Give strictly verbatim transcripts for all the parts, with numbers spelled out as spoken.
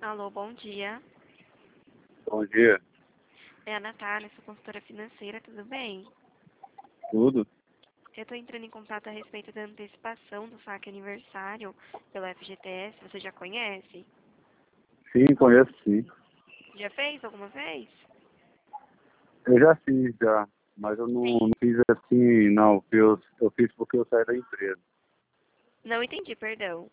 Alô, bom dia. Bom dia. É a Natália, sou consultora financeira, tudo bem? Tudo? Eu estou entrando em contato a respeito da antecipação do saque aniversário pelo F G T S, você já conhece? Sim, conheço sim. Já fez alguma vez? Eu já fiz já, mas eu não, Sim. não fiz assim, não. Eu, eu fiz porque eu saí da empresa. Não entendi, perdão.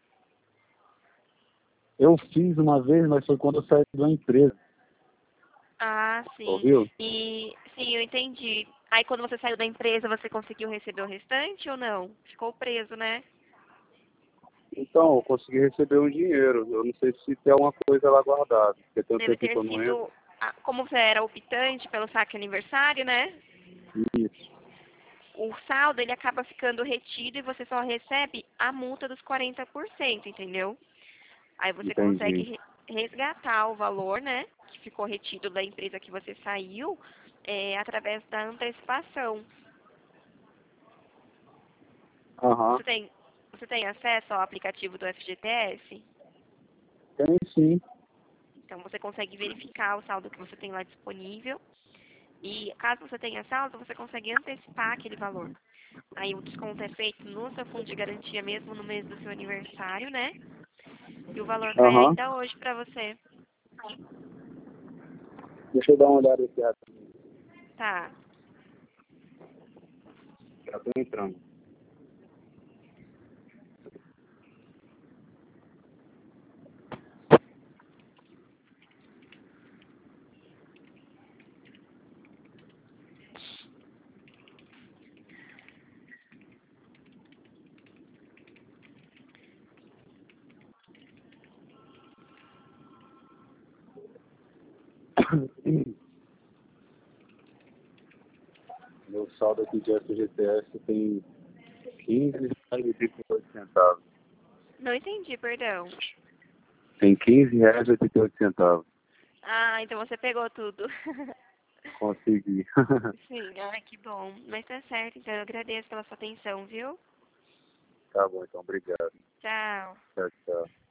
Eu fiz uma vez, mas foi quando eu saí da empresa. Ah, sim. Ouviu? E sim, eu entendi. Aí quando você saiu da empresa, você conseguiu receber o restante ou não? Ficou preso, né? Então, eu consegui receber um dinheiro. Eu não sei se tem alguma coisa lá guardada. Porque tem um Deve tempo que ter eu não entro. sido, ah, como você era optante pelo saque aniversário, né? Isso, O saldo ele acaba ficando retido e você só recebe a multa dos quarenta por cento, entendeu? Aí você consegue entendi. re- resgatar o valor, né, que ficou retido da empresa que você saiu, é, através da antecipação. Aham. Você tem, você tem acesso ao aplicativo do F G T S? Tem sim. Então você consegue verificar o saldo que você tem lá disponível. E caso você tenha saldo, você consegue antecipar aquele valor. Aí o desconto é feito no seu fundo de garantia mesmo no mês do seu aniversário, né? E o valor cai Aham. ainda hoje pra você. Deixa eu dar uma olhada aqui rapidinho. Tá. Já tô entrando. Meu saldo aqui de F G T S tem quinze reais e oitenta e oito centavos. Não entendi, perdão. Tem quinze reais e oitenta e oito centavos. Ah, então você pegou tudo. Consegui. Sim, ai, que bom. Mas tá certo, então eu agradeço pela sua atenção, viu? Tá bom, então, obrigado. Tchau. Tchau, tchau.